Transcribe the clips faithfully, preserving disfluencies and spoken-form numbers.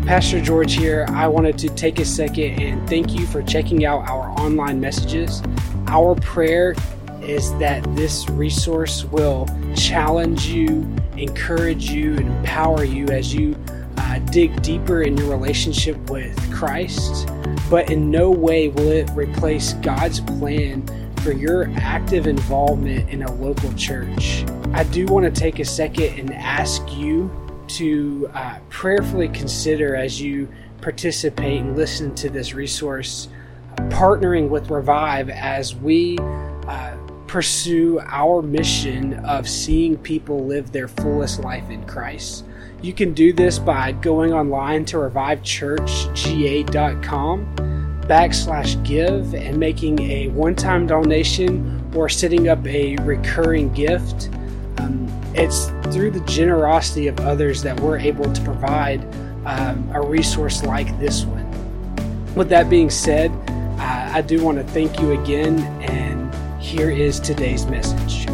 Pastor George here. I wanted to take a second and thank you for checking out our online messages. Our prayer is that this resource will challenge you, encourage you, and empower you as you uh, dig deeper in your relationship with Christ. But in no way will it replace God's plan for your active involvement in a local church. I do want to take a second and ask you to uh, prayerfully consider, as you participate and listen to this resource, uh, partnering with Revive as we uh, pursue our mission of seeing people live their fullest life in Christ. You can do this by going online to revive church g a dot com backslash give and making a one-time donation or setting up a recurring gift. Um, it's through the generosity of others that we're able to provide um, a resource like this one. With that being said, uh, I do want to thank you again, and here is today's message.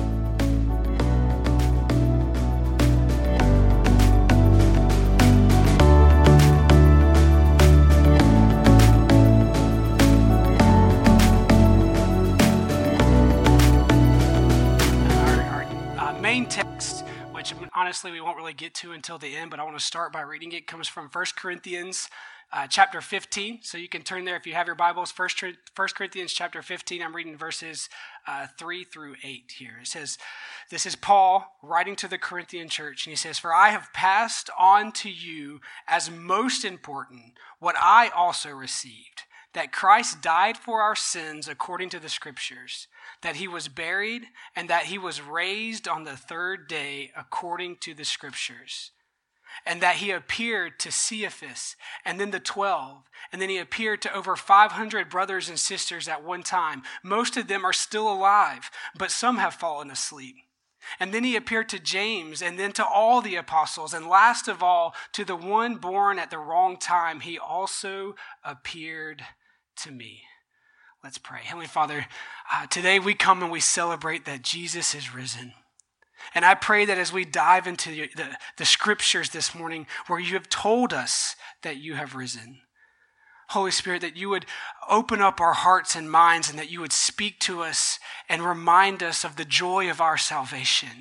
Text, which honestly we won't really get to until the end, but I want to start by reading it. It comes from First Corinthians uh, chapter fifteen. So you can turn there if you have your Bibles. First Corinthians chapter fifteen. I'm reading verses uh, three through eight here. It says, this is Paul writing to the Corinthian church, and he says, "For I have passed on to you as most important what I also received, that Christ died for our sins according to the Scriptures, that he was buried, and that he was raised on the third day according to the Scriptures, and that he appeared to Cephas, and then the twelve, and then he appeared to over five hundred brothers and sisters at one time. Most of them are still alive, but some have fallen asleep. And then he appeared to James, and then to all the apostles, and last of all, to the one born at the wrong time, he also appeared to me." Let's pray. Heavenly Father, uh, today we come and we celebrate that Jesus is risen. And I pray that as we dive into the, the, the Scriptures this morning, where you have told us that you have risen, Holy Spirit, that you would open up our hearts and minds, and that you would speak to us and remind us of the joy of our salvation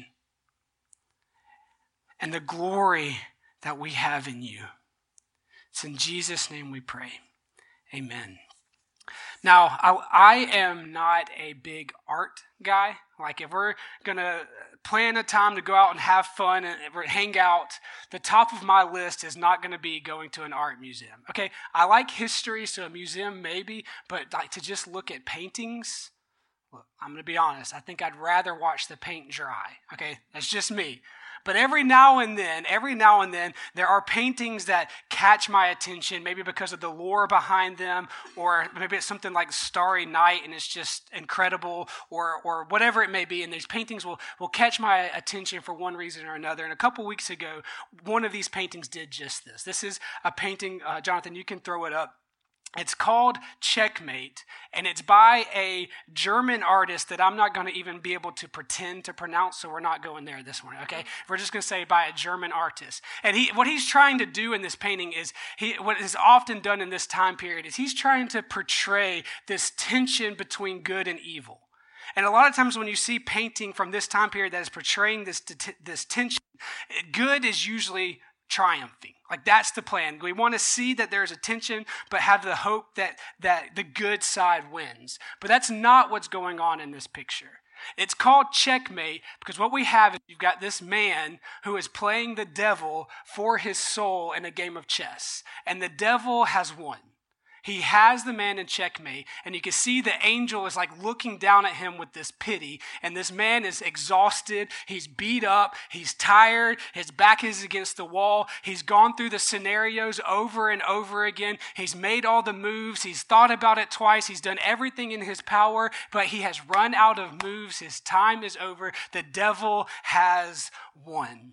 and the glory that we have in you. It's in Jesus' name we pray. Amen. Now, I, I am not a big art guy. Like, if we're going to plan a time to go out and have fun and hang out, the top of my list is not going to be going to an art museum. Okay, I like history, so a museum maybe, but like to just look at paintings, look, I'm going to be honest, I think I'd rather watch the paint dry. Okay, that's just me. But every now and then, every now and then, there are paintings that catch my attention, maybe because of the lore behind them, or maybe it's something like Starry Night and it's just incredible, or or whatever it may be. And these paintings will, will catch my attention for one reason or another. And a couple weeks ago, one of these paintings did just this. This is a painting, uh, Jonathan, you can throw it up. It's called Checkmate, and it's by a German artist that I'm not going to even be able to pretend to pronounce, so we're not going there this morning, okay? We're just going to say by a German artist. And he, what he's trying to do in this painting is, he, what is often done in this time period is he's trying to portray this tension between good and evil. And a lot of times when you see painting from this time period that is portraying this, this tension, good is usually triumphing. Like, that's the plan. We want to see that there's a tension, but have the hope that, that the good side wins. But that's not what's going on in this picture. It's called Checkmate because what we have is you've got this man who is playing the devil for his soul in a game of chess. And the devil has won. He has the man in checkmate, and you can see the angel is like looking down at him with this pity, and this man is exhausted, he's beat up, he's tired, his back is against the wall, he's gone through the scenarios over and over again, he's made all the moves, he's thought about it twice, he's done everything in his power, but he has run out of moves, his time is over, the devil has won.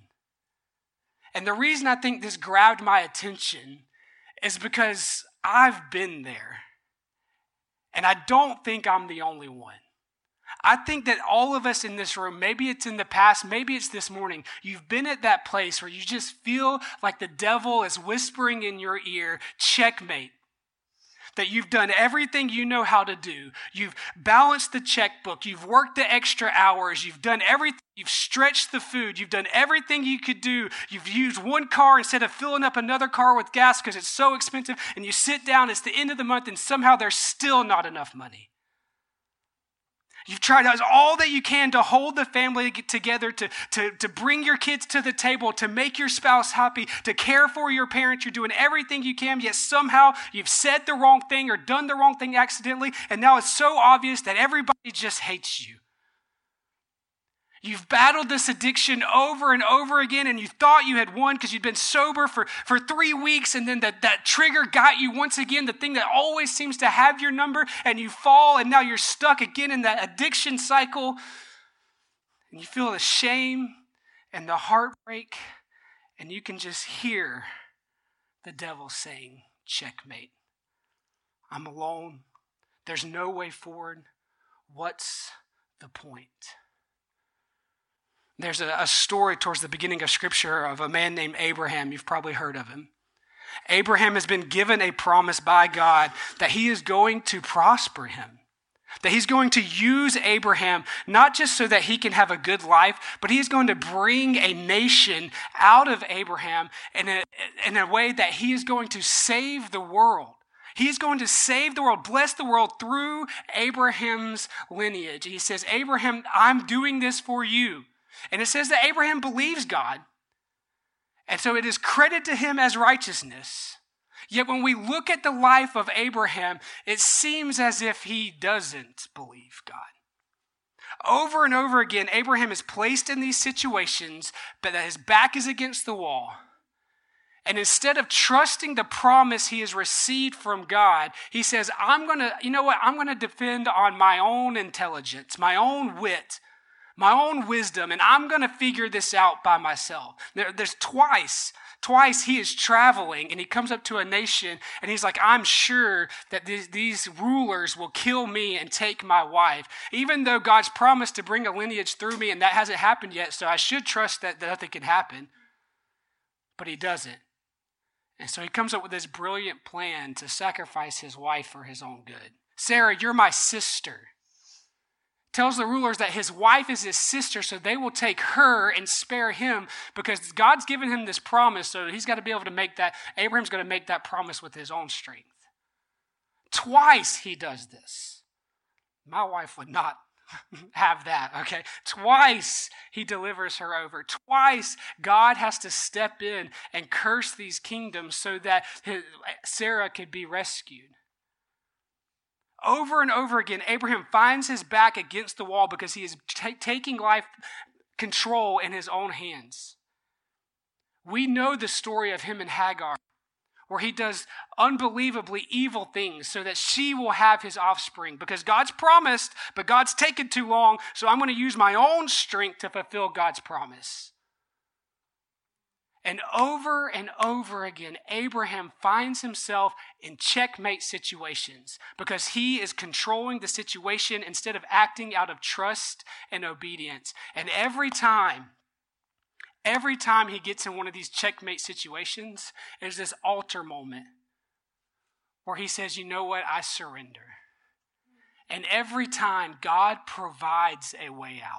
And the reason I think this grabbed my attention is because I've been there, and I don't think I'm the only one. I think that all of us in this room, maybe it's in the past, maybe it's this morning, you've been at that place where you just feel like the devil is whispering in your ear, checkmate. That you've done everything you know how to do. You've balanced the checkbook. You've worked the extra hours. You've done everything. You've stretched the food. You've done everything you could do. You've used one car instead of filling up another car with gas because it's so expensive. And you sit down, it's the end of the month, and somehow there's still not enough money. You've tried all that you can to hold the family together, to, to, to bring your kids to the table, to make your spouse happy, to care for your parents. You're doing everything you can, yet somehow you've said the wrong thing or done the wrong thing accidentally, and now it's so obvious that everybody just hates you. You've battled this addiction over and over again, and you thought you had won because you'd been sober for, for three weeks, and then that, that trigger got you once again, the thing that always seems to have your number, and you fall, and now you're stuck again in that addiction cycle, and you feel the shame and the heartbreak, and you can just hear the devil saying, checkmate. I'm alone. There's no way forward. What's the point? There's a, a story towards the beginning of Scripture of a man named Abraham. You've probably heard of him. Abraham has been given a promise by God that he is going to prosper him, that he's going to use Abraham not just so that he can have a good life, but he's going to bring a nation out of Abraham in a, in a way that he is going to save the world. He's going to save the world, bless the world through Abraham's lineage. He says, Abraham, I'm doing this for you. And it says that Abraham believes God. And so it is credited to him as righteousness. Yet when we look at the life of Abraham, it seems as if he doesn't believe God. Over and over again, Abraham is placed in these situations, but that his back is against the wall. And instead of trusting the promise he has received from God, he says, I'm going to, you know what, I'm going to depend on my own intelligence, my own wit, my own wisdom, and I'm going to figure this out by myself. There, there's twice, twice he is traveling, and he comes up to a nation, and he's like, I'm sure that these, these rulers will kill me and take my wife, even though God's promised to bring a lineage through me, and that hasn't happened yet, so I should trust that, that nothing can happen. But he doesn't. And so he comes up with this brilliant plan to sacrifice his wife for his own good. Sarah, you're my sister. Tells the rulers that his wife is his sister, so they will take her and spare him because God's given him this promise, so he's got to be able to make that, Abraham's going to make that promise with his own strength. Twice he does this. My wife would not have that, okay? Twice he delivers her over. Twice God has to step in and curse these kingdoms so that his, Sarah could be rescued. Over and over again, Abraham finds his back against the wall because he is t- taking life control in his own hands. We know the story of him and Hagar, where he does unbelievably evil things so that she will have his offspring because God's promised, but God's taken too long, so I'm going to use my own strength to fulfill God's promise. And over and over again, Abraham finds himself in checkmate situations because he is controlling the situation instead of acting out of trust and obedience. And every time, every time he gets in one of these checkmate situations, there's this altar moment where he says, you know what, I surrender. And every time, God provides a way out.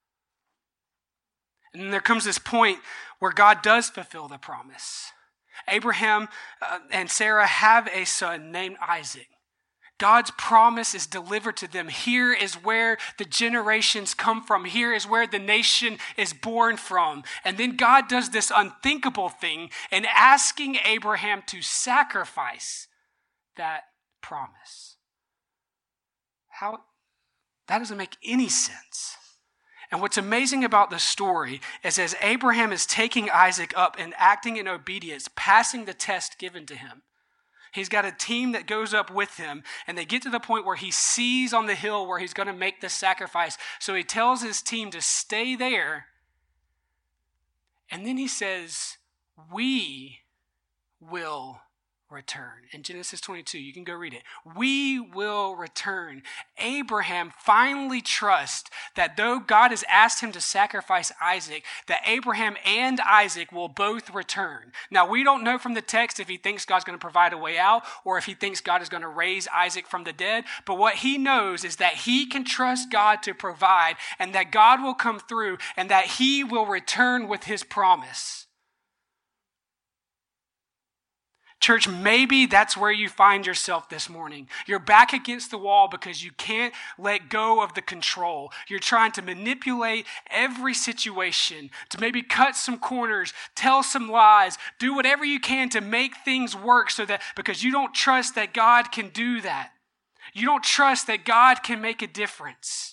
And then there comes this point where God does fulfill the promise. Abraham uh, and Sarah have a son named Isaac. God's promise is delivered to them. Here is where the generations come from. Here is where the nation is born from. And then God does this unthinkable thing in asking Abraham to sacrifice that promise. How? That doesn't make any sense. And what's amazing about the story is as Abraham is taking Isaac up and acting in obedience, passing the test given to him, he's got a team that goes up with him, and they get to the point where he sees on the hill where he's going to make the sacrifice. So he tells his team to stay there, and then he says, we will return. In Genesis twenty-two, you can go read it. We will return. Abraham finally trusts that though God has asked him to sacrifice Isaac, that Abraham and Isaac will both return. Now, we don't know from the text if he thinks God's going to provide a way out or if he thinks God is going to raise Isaac from the dead, but what he knows is that he can trust God to provide and that God will come through and that he will return with his promise. Church, maybe that's where you find yourself this morning. You're back against the wall because you can't let go of the control. You're trying to manipulate every situation, to maybe cut some corners, tell some lies, do whatever you can to make things work so that because you don't trust that God can do that. You don't trust that God can make a difference.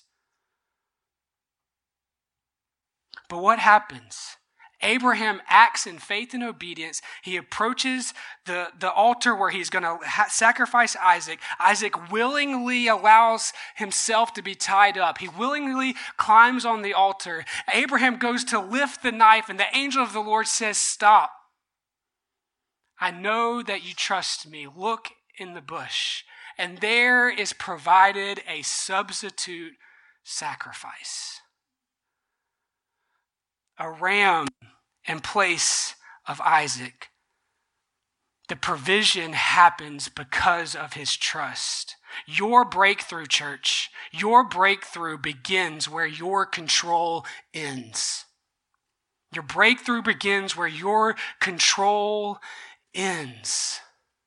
But what happens? Abraham acts in faith and obedience. He approaches the, the altar where he's going to ha- sacrifice Isaac. Isaac willingly allows himself to be tied up. He willingly climbs on the altar. Abraham goes to lift the knife, and the angel of the Lord says, "Stop. I know that you trust me. Look in the bush." And there is provided a substitute sacrifice. A ram in place of Isaac. The provision happens because of his trust. Your breakthrough, church, your breakthrough begins where your control ends. Your breakthrough begins where your control ends.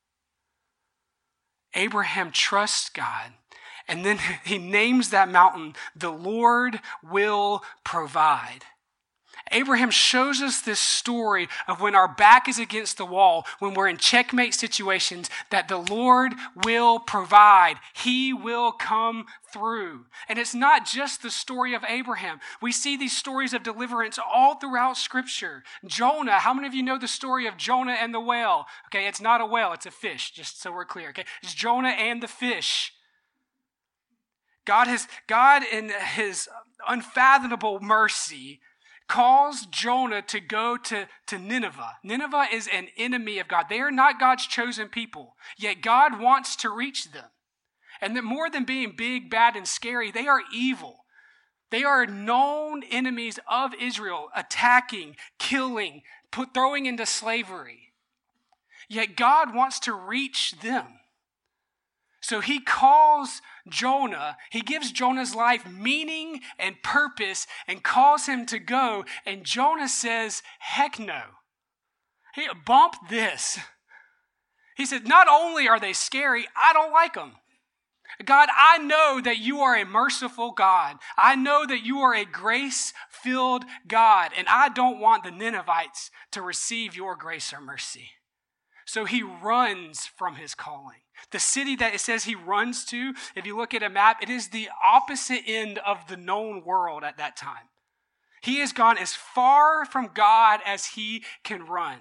Abraham trusts God, and then he names that mountain, "The Lord will provide." Abraham shows us this story of when our back is against the wall, when we're in checkmate situations, that the Lord will provide. He will come through. And it's not just the story of Abraham. We see these stories of deliverance all throughout Scripture. Jonah, how many of you know the story of Jonah and the whale? Okay, it's not a whale, it's a fish, just so we're clear. Okay, it's Jonah and the fish. God has, God in his unfathomable mercy calls Jonah to go to, to Nineveh. Nineveh is an enemy of God. They are not God's chosen people, yet God wants to reach them. And that more than being big, bad, and scary, they are evil. They are known enemies of Israel, attacking, killing, put, throwing into slavery. Yet God wants to reach them. So he calls Jonah, he gives Jonah's life meaning and purpose and calls him to go. And Jonah says, heck no. He bump this. He said, not only are they scary, I don't like them. God, I know that you are a merciful God. I know that you are a grace-filled God, and I don't want the Ninevites to receive your grace or mercy. So he runs from his calling. The city that it says he runs to, if you look at a map, it is the opposite end of the known world at that time. He has gone as far from God as he can run.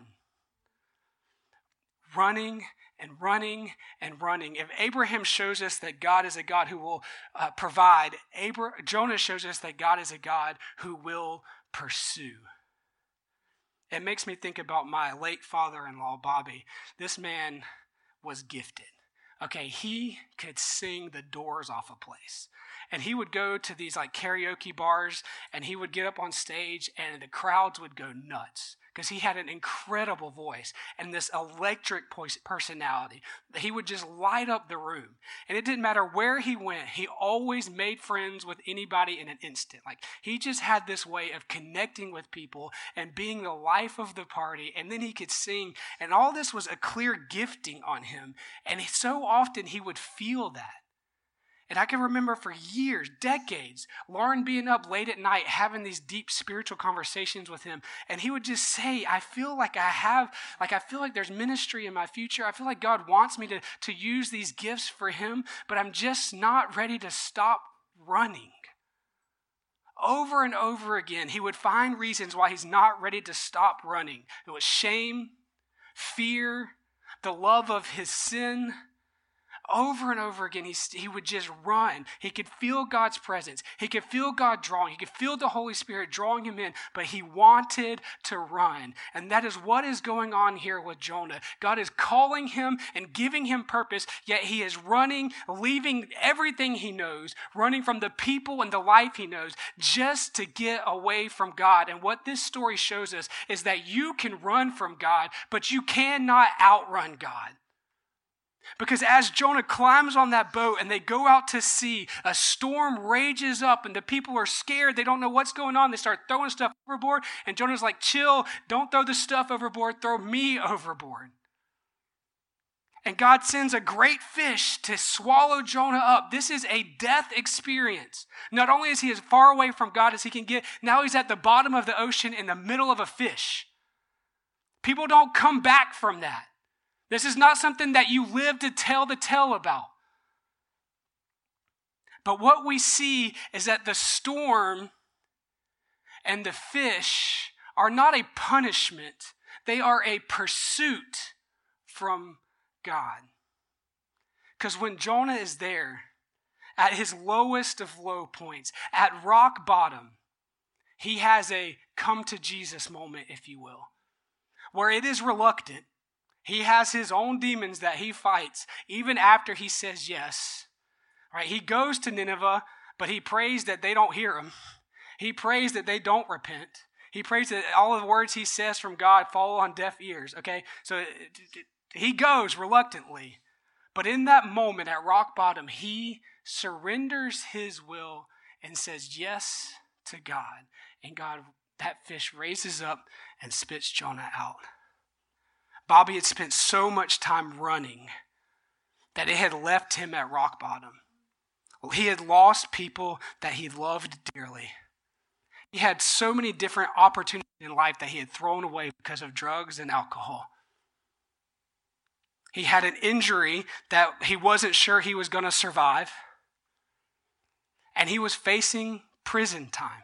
Running and running and running. If Abraham shows us that God is a God who will uh, provide, Abra- Jonah shows us that God is a God who will pursue. It makes me think about my late father-in-law, Bobby. This man was gifted. Okay, he could sing the doors off a place. And he would go to these like karaoke bars and he would get up on stage and the crowds would go nuts because he had an incredible voice and this electric personality. He would just light up the room. And it didn't matter where he went. He always made friends with anybody in an instant. Like he just had this way of connecting with people and being the life of the party. And then he could sing. And all this was a clear gifting on him. And so often he would feel that. And I can remember for years, decades, Lauren being up late at night having these deep spiritual conversations with him. And he would just say, I feel like I have, like I feel like there's ministry in my future. I feel like God wants me to, to use these gifts for him, but I'm just not ready to stop running. Over and over again, he would find reasons why he's not ready to stop running. It was shame, fear, the love of his sin. over and over again, he, he would just run. He could feel God's presence. He could feel God drawing. He could feel the Holy Spirit drawing him in, but he wanted to run. And that is what is going on here with Jonah. God is calling him and giving him purpose, yet he is running, leaving everything he knows, running from the people and the life he knows, just to get away from God. And what this story shows us is that you can run from God, but you cannot outrun God. Because as Jonah climbs on that boat and they go out to sea, a storm rages up and the people are scared. They don't know what's going on. They start throwing stuff overboard. And Jonah's like, chill, don't throw the stuff overboard, throw me overboard. And God sends a great fish to swallow Jonah up. This is a death experience. Not only is he as far away from God as he can get, now he's at the bottom of the ocean in the middle of a fish. People don't come back from that. This is not something that you live to tell the tale about. But what we see is that the storm and the fish are not a punishment. They are a pursuit from God. Because when Jonah is there, at his lowest of low points, at rock bottom, he has a come to Jesus moment, if you will, where it is reluctant. He has his own demons that he fights even after he says yes. Right? He goes to Nineveh, but he prays that they don't hear him. He prays that they don't repent. He prays that all of the words he says from God fall on deaf ears. Okay? So he goes reluctantly. But in that moment at rock bottom, he surrenders his will and says yes to God. And God, that fish raises up and spits Jonah out. Bobby had spent so much time running that it had left him at rock bottom. He had lost people that he loved dearly. He had so many different opportunities in life that he had thrown away because of drugs and alcohol. He had an injury that he wasn't sure he was going to survive. And he was facing prison time.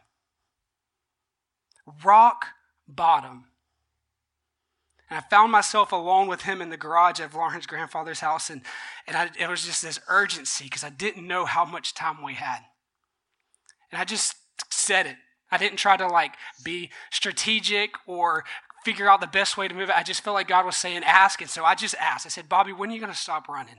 Rock bottom. And I found myself alone with him in the garage of Lauren's grandfather's house. And, and I, it was just this urgency because I didn't know how much time we had. And I just said it. I didn't try to like be strategic or figure out the best way to move it. I just felt like God was saying, ask. And so I just asked. I said, Bobby, when are you going to stop running?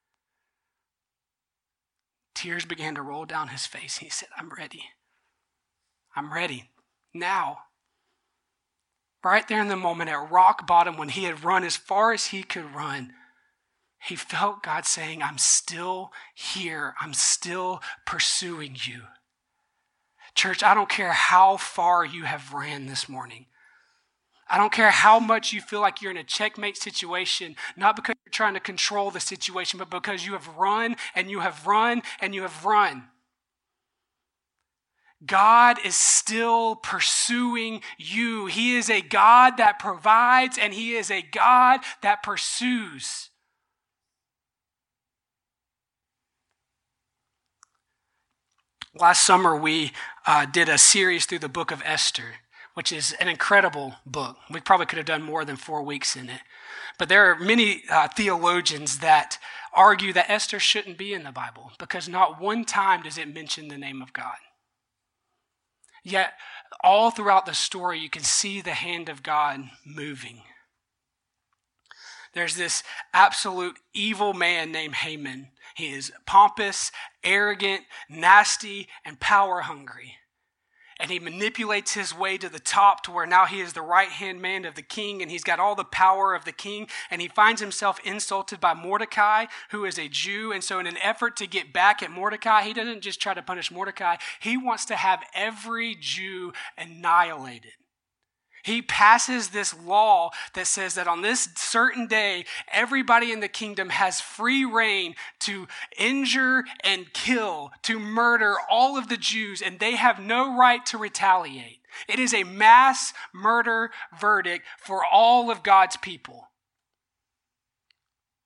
Tears began to roll down his face. He said, I'm ready. I'm ready now. Right there in the moment at rock bottom when he had run as far as he could run, he felt God saying, I'm still here. I'm still pursuing you. Church, I don't care how far you have ran this morning. I don't care how much you feel like you're in a checkmate situation, not because you're trying to control the situation, but because you have run and you have run and you have run. God is still pursuing you. He is a God that provides and he is a God that pursues. Last summer, we uh, did a series through the book of Esther, which is an incredible book. We probably could have done more than four weeks in it. But there are many uh, theologians that argue that Esther shouldn't be in the Bible because not one time does it mention the name of God. Yet, all throughout the story, you can see the hand of God moving. There's this absolute evil man named Haman. He is pompous, arrogant, nasty, and power hungry. And he manipulates his way to the top to where now he is the right-hand man of the king, and he's got all the power of the king, and he finds himself insulted by Mordecai, who is a Jew. And so in an effort to get back at Mordecai, he doesn't just try to punish Mordecai. He wants to have every Jew annihilated. He passes this law that says that on this certain day, everybody in the kingdom has free reign to injure and kill, to murder all of the Jews, and they have no right to retaliate. It is a mass murder verdict for all of God's people.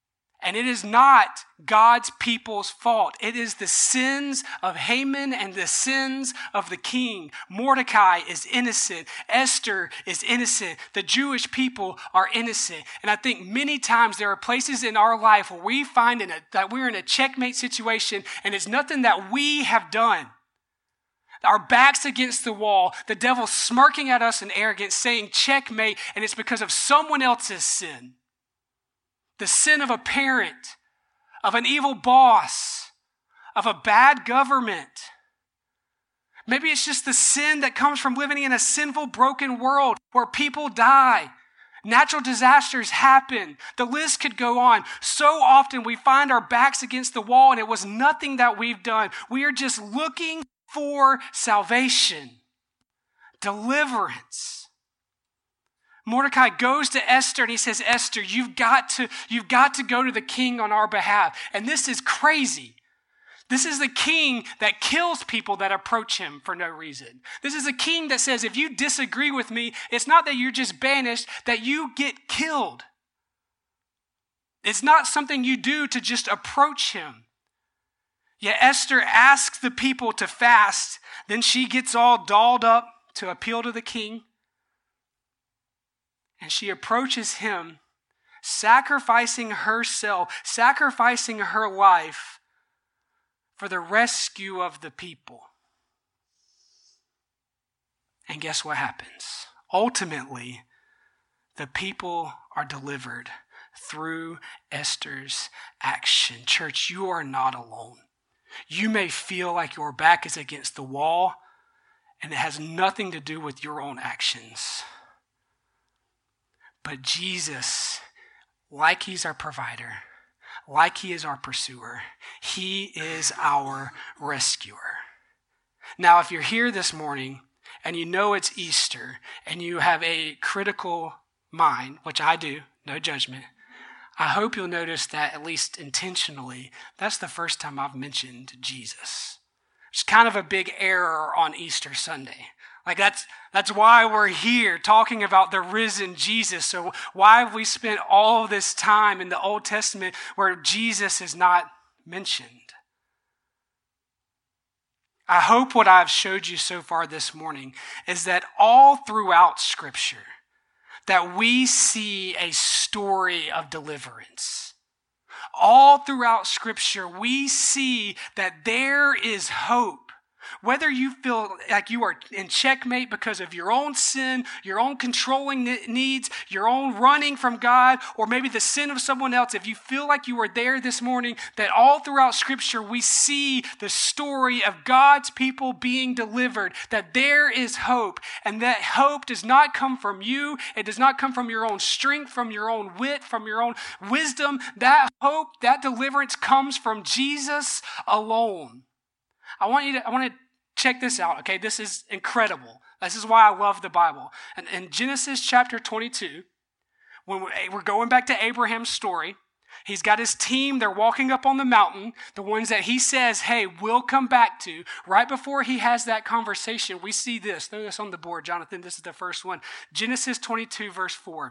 And it is not God's people's fault. It is the sins of Haman and the sins of the king. Mordecai is innocent. Esther is innocent. The Jewish people are innocent. And I think many times there are places in our life where we find in a, that we're in a checkmate situation, and it's nothing that we have done. Our backs against the wall, the devil smirking at us in arrogance, saying checkmate, and it's because of someone else's sin. The sin of a parent, of an evil boss, of a bad government. Maybe it's just the sin that comes from living in a sinful, broken world where people die. Natural disasters happen. The list could go on. So often we find our backs against the wall and it was nothing that we've done. We are just looking for salvation, deliverance. Mordecai goes to Esther and he says, Esther, you've got to, you've got to go to the king on our behalf. And this is crazy. This is the king that kills people that approach him for no reason. This is a king that says, if you disagree with me, it's not that you're just banished, that you get killed. It's not something you do to just approach him. Yet Esther asks the people to fast. Then she gets all dolled up to appeal to the king. And she approaches him, sacrificing herself, sacrificing her life for the rescue of the people. And guess what happens? Ultimately, the people are delivered through Esther's action. Church, you are not alone. You may feel like your back is against the wall, and it has nothing to do with your own actions. But Jesus, like he's our provider, like he is our pursuer, he is our rescuer. Now, if you're here this morning and you know it's Easter and you have a critical mind, which I do, no judgment, I hope you'll notice that, at least intentionally, that's the first time I've mentioned Jesus. It's kind of a big error on Easter Sunday. Like that's that's why we're here talking about the risen Jesus. So why have we spent all of this time in the Old Testament where Jesus is not mentioned? I hope what I've showed you so far this morning is that all throughout Scripture, that we see a story of deliverance. All throughout Scripture, we see that there is hope. Whether you feel like you are in checkmate because of your own sin, your own controlling needs, your own running from God, or maybe the sin of someone else, if you feel like you are there this morning, that all throughout Scripture we see the story of God's people being delivered, that there is hope, and that hope does not come from you. It does not come from your own strength, from your own wit, from your own wisdom. That hope, that deliverance comes from Jesus alone. I want you to, I want to check this out, okay? This is incredible. This is why I love the Bible. And in Genesis chapter twenty-two, when we're going back to Abraham's story, he's got his team, they're walking up on the mountain, the ones that he says, hey, we'll come back to. Right before he has that conversation, we see this. Throw this on the board, Jonathan. This is the first one. Genesis twenty-two, verse four.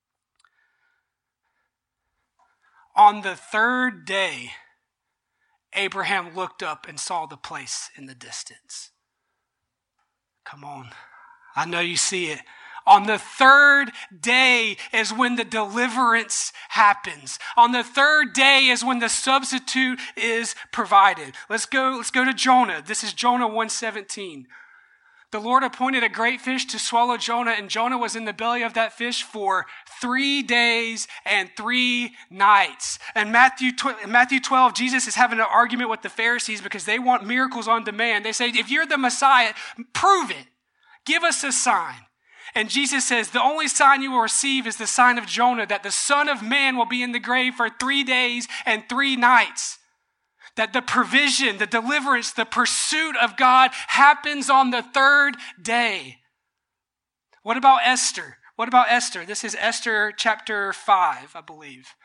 On the third day, Abraham looked up and saw the place in the distance. Come on. I know you see it. On the third day is when the deliverance happens. On the third day is when the substitute is provided. Let's go, let's go to Jonah. This is Jonah one seventeen. The Lord appointed a great fish to swallow Jonah, and Jonah was in the belly of that fish for three days and three nights. And Matthew, Matthew twelve, Jesus is having an argument with the Pharisees because they want miracles on demand. They say, if you're the Messiah, prove it. Give us a sign. And Jesus says, the only sign you will receive is the sign of Jonah, that the Son of Man will be in the grave for three days and three nights. That the provision, the deliverance, the pursuit of God happens on the third day. What about Esther? What about Esther? This is Esther chapter five, I believe.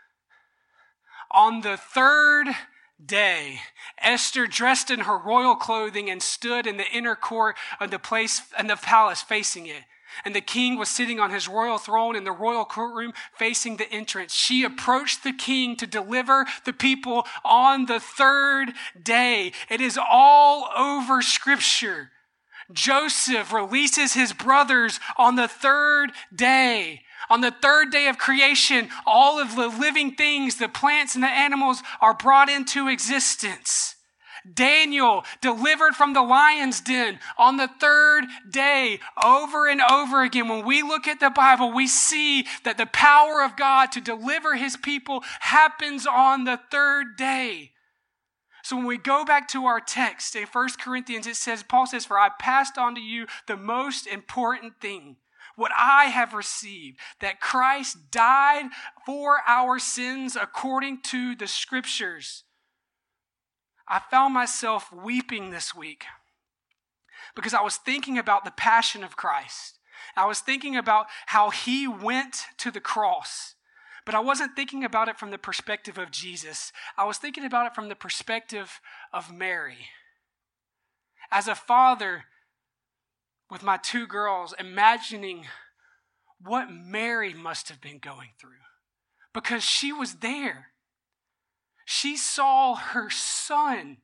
On the third day, Esther dressed in her royal clothing and stood in the inner court of the place and the palace facing it. And the king was sitting on his royal throne in the royal courtroom facing the entrance. She approached the king to deliver the people on the third day. It is all over Scripture. Joseph releases his brothers on the third day. On the third day of creation, all of the living things, the plants and the animals, are brought into existence. Daniel delivered from the lion's den on the third day. Over and over again, when we look at the Bible, we see that the power of God to deliver his people happens on the third day. So when we go back to our text in First Corinthians, it says, Paul says, "For I passed on to you the most important thing, what I have received, that Christ died for our sins according to the Scriptures." I found myself weeping this week because I was thinking about the passion of Christ. I was thinking about how he went to the cross, but I wasn't thinking about it from the perspective of Jesus. I was thinking about it from the perspective of Mary. As a father with my two girls, imagining what Mary must have been going through because she was there. She saw her son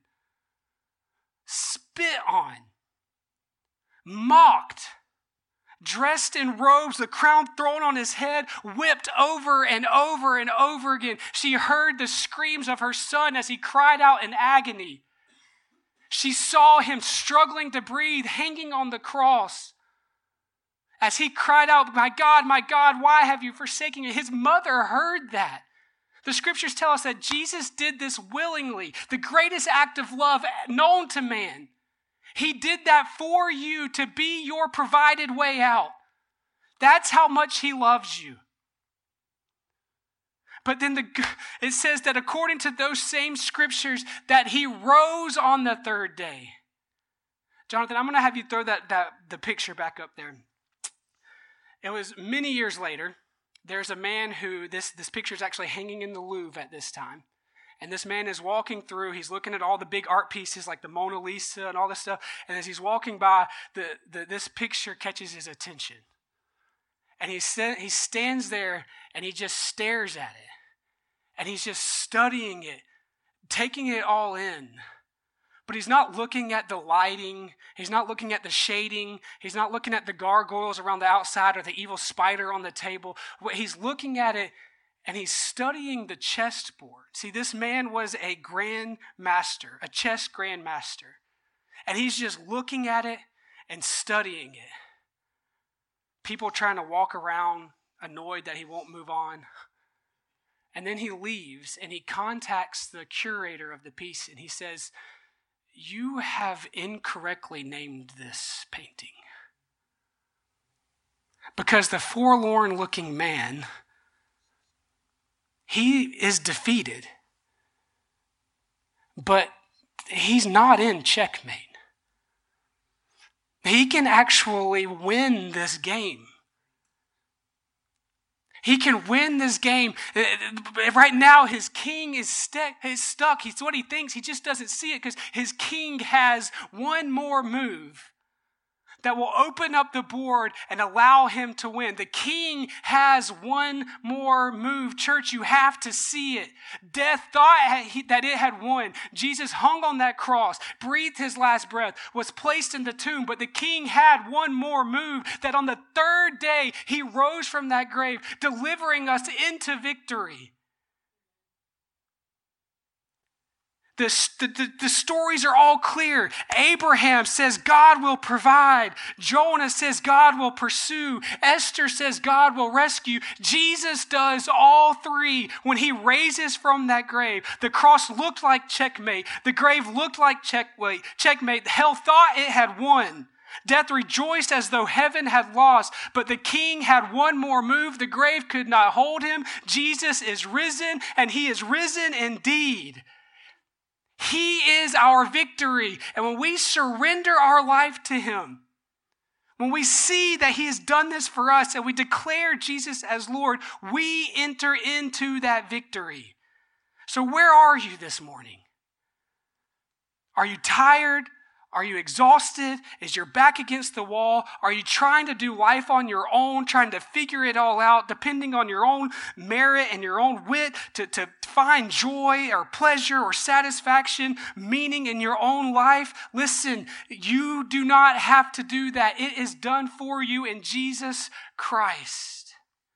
spit on, mocked, dressed in robes, the crown thrown on his head, whipped over and over and over again. She heard the screams of her son as he cried out in agony. She saw him struggling to breathe, hanging on the cross. As he cried out, "My God, my God, why have you forsaken me?" His mother heard that. The Scriptures tell us that Jesus did this willingly, the greatest act of love known to man. He did that for you to be your provided way out. That's how much he loves you. But then the, it says that according to those same Scriptures, that he rose on the third day. Jonathan, I'm going to have you throw that, that the picture back up there. It was many years later. There's a man who, this, this picture is actually hanging in the Louvre at this time. And this man is walking through, he's looking at all the big art pieces like the Mona Lisa and all this stuff. And as he's walking by, the, the, this picture catches his attention. And he, he stands there and he just stares at it. And he's just studying it, taking it all in. But he's not looking at the lighting. He's not looking at the shading. He's not looking at the gargoyles around the outside or the evil spider on the table. He's looking at it and he's studying the chessboard. See, this man was a grand master, a chess grand master. And he's just looking at it and studying it. People trying to walk around annoyed that he won't move on. And then he leaves and he contacts the curator of the piece and he says, "You have incorrectly named this painting." Because the forlorn-looking man, he is defeated. But he's not in checkmate. He can actually win this game. He can win this game. Right now, his king is, st- is stuck. He's what he thinks. He just doesn't see it because his king has one more move that will open up the board and allow him to win. The king has one more move. Church, you have to see it. Death thought that it had won. Jesus hung on that cross, breathed his last breath, was placed in the tomb, but the king had one more move that on the third day, he rose from that grave, delivering us into victory. The, the, the stories are all clear. Abraham says God will provide. Jonah says God will pursue. Esther says God will rescue. Jesus does all three when he raises from that grave. The cross looked like checkmate. The grave looked like checkmate. Checkmate. Hell thought it had won. Death rejoiced as though heaven had lost, but the king had one more move. The grave could not hold him. Jesus is risen, and he is risen indeed. He is our victory. And when we surrender our life to him, when we see that he has done this for us and we declare Jesus as Lord, we enter into that victory. So where are you this morning? Are you tired? Are you exhausted? Is your back against the wall? Are you trying to do life on your own, trying to figure it all out, depending on your own merit and your own wit to, to find joy or pleasure or satisfaction, meaning in your own life? Listen, you do not have to do that. It is done for you in Jesus Christ.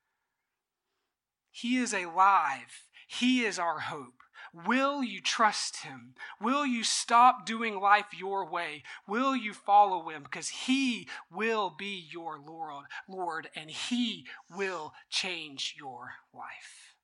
He is alive. He is our hope. Will you trust him? Will you stop doing life your way? Will you follow him? Because he will be your Lord, Lord, and he will change your life.